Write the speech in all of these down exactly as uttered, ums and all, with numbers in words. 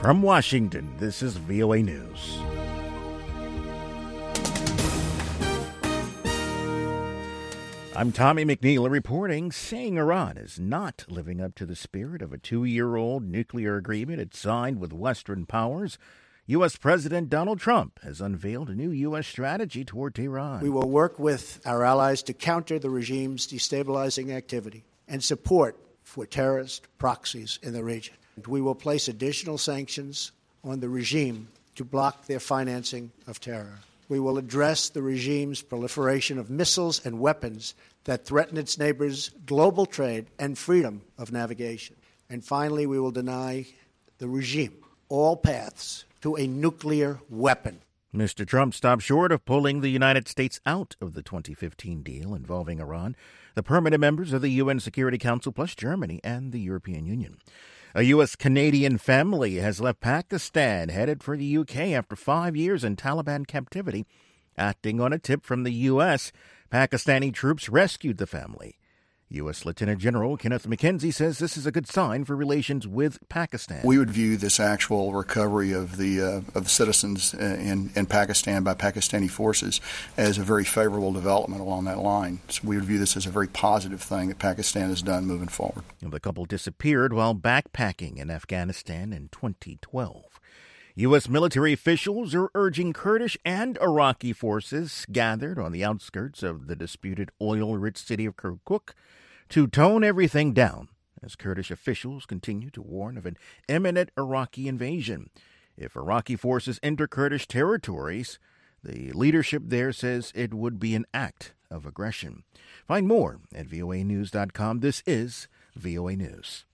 From Washington, this is V O A News. I'm Tommy McNeil reporting, saying Iran is not living up to the spirit of a two-year-old nuclear agreement it signed with Western powers. U S. President Donald Trump has unveiled a new U S strategy toward Tehran. We will work with our allies to counter the regime's destabilizing activity and support for terrorist proxies in the region. We will place additional sanctions on the regime to block their financing of terror. We will address the regime's proliferation of missiles and weapons that threaten its neighbors' global trade and freedom of navigation. And finally, we will deny the regime all paths to a nuclear weapon. Mister Trump stopped short of pulling the United States out of the twenty fifteen deal involving Iran, the permanent members of the U N Security Council, plus Germany and the European Union. A U S-Canadian family has left Pakistan, headed for the U K after five years in Taliban captivity. Acting on a tip from the U S, Pakistani troops rescued the family. U S. Lieutenant General Kenneth McKenzie says this is a good sign for relations with Pakistan. We would view this actual recovery of the uh, of the citizens in, in Pakistan by Pakistani forces as a very favorable development along that line. So we would view this as a very positive thing that Pakistan has done moving forward. The couple disappeared while backpacking in Afghanistan in twenty twelve. U S military officials are urging Kurdish and Iraqi forces gathered on the outskirts of the disputed oil-rich city of Kirkuk to tone everything down as Kurdish officials continue to warn of an imminent Iraqi invasion. If Iraqi forces enter Kurdish territories, the leadership there says it would be an act of aggression. Find more at V O A news dot com. This is V O A News.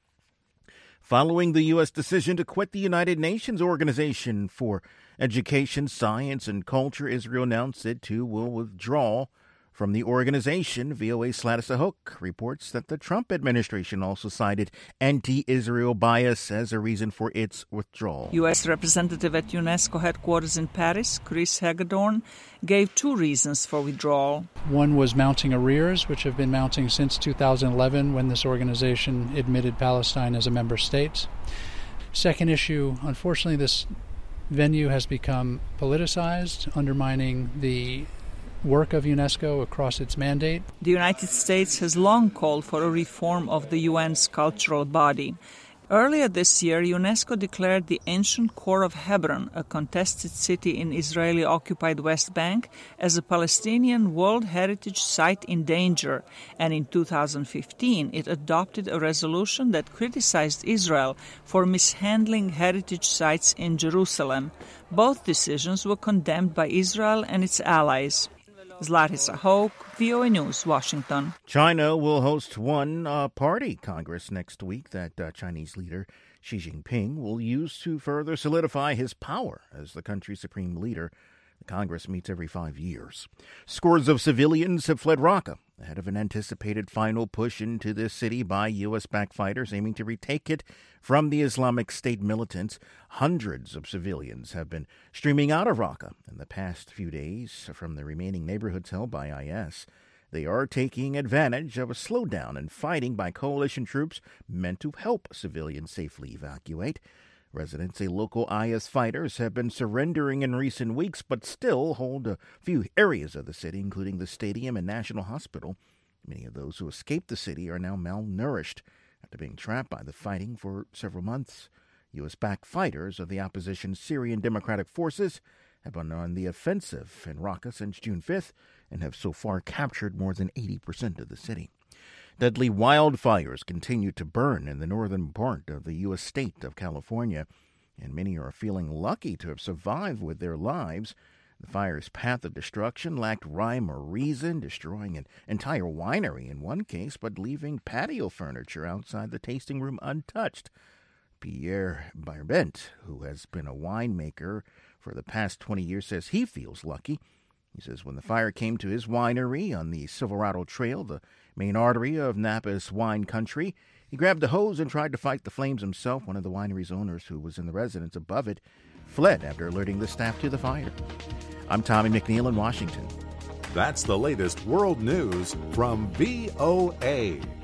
Following the U S decision to quit the United Nations Organization for Education, Science, and Culture, Israel announced it, too, will withdraw from the organization. V O A's Sladis Ahok reports that the Trump administration also cited anti-Israel bias as a reason for its withdrawal. U S representative at UNESCO headquarters in Paris, Chris Hagedorn, gave two reasons for withdrawal. One was mounting arrears, which have been mounting since two thousand eleven when this organization admitted Palestine as a member state. Second issue, unfortunately, this venue has become politicized, undermining the work of UNESCO across its mandate. The United States has long called for a reform of the U N's cultural body. Earlier this year, UNESCO declared the ancient core of Hebron, a contested city in Israeli-occupied West Bank, as a Palestinian World Heritage Site in danger. And in two thousand fifteen, it adopted a resolution that criticized Israel for mishandling heritage sites in Jerusalem. Both decisions were condemned by Israel and its allies. Zlatis Ahok, V O A News, Washington. China will host one uh, party Congress next week that uh, Chinese leader Xi Jinping will use to further solidify his power as the country's supreme leader. The Congress meets every five years. Scores of civilians have fled Raqqa ahead of an anticipated final push into the city by U S-backed fighters aiming to retake it from the Islamic State militants. Hundreds of civilians have been streaming out of Raqqa in the past few days from the remaining neighborhoods held by I S. They are taking advantage of a slowdown in fighting by coalition troops meant to help civilians safely evacuate. Residents say local I S fighters have been surrendering in recent weeks, but still hold a few areas of the city, including the stadium and National Hospital. Many of those who escaped the city are now malnourished after being trapped by the fighting for several months. U S-backed fighters of the opposition Syrian Democratic Forces have been on the offensive in Raqqa since June fifth and have so far captured more than eighty percent of the city. Deadly wildfires continue to burn in the northern part of the U S state of California, and many are feeling lucky to have survived with their lives. The fire's path of destruction lacked rhyme or reason, destroying an entire winery in one case, but leaving patio furniture outside the tasting room untouched. Pierre Barbent, who has been a winemaker for the past twenty years, says he feels lucky. He says when the fire came to his winery on the Silverado Trail, the main artery of Napa's wine country, he grabbed a hose and tried to fight the flames himself. One of the winery's owners, who was in the residence above it, fled after alerting the staff to the fire. I'm Tommy McNeil in Washington. That's the latest world news from V O A.